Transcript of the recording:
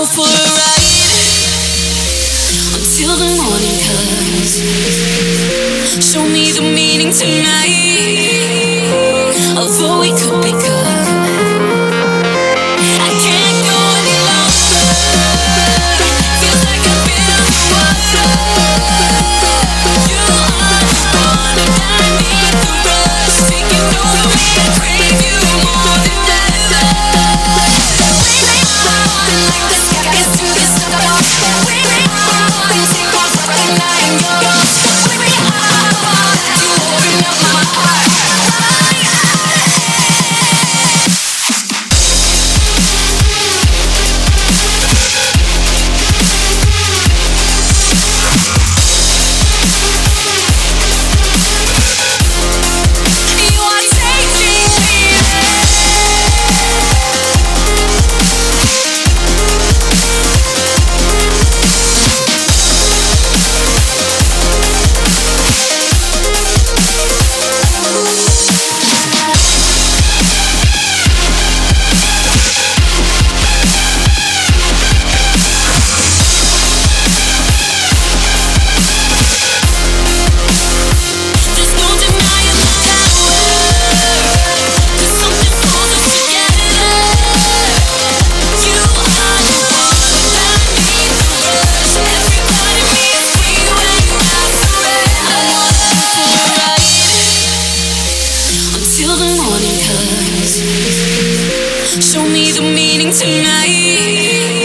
go for a ride until the morning comes. Show me the meaning tonight. Although we could become, I can't go any longer. Feels like I've been underwater. You are the one and I need the rush. Taking over me, I crave you more than ever. Like the sky gets to the stars. We are take off like the night in your arms. We are you open up my heart. Till the morning comes. Show me the meaning tonight.